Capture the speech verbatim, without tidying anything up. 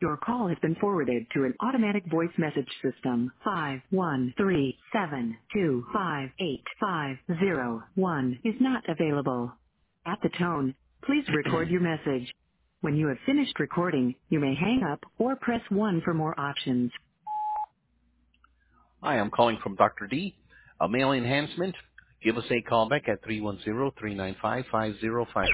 Your call has been forwarded to an automatic voice message system. Five one three seven two five eight five zero one is not available. At the tone, please record your message. When you have finished recording, you may hang up or press one for more options. Hi, I'm calling from Doctor D. A mail enhancement. Give us a call back at three one zero, three nine five, five zero five.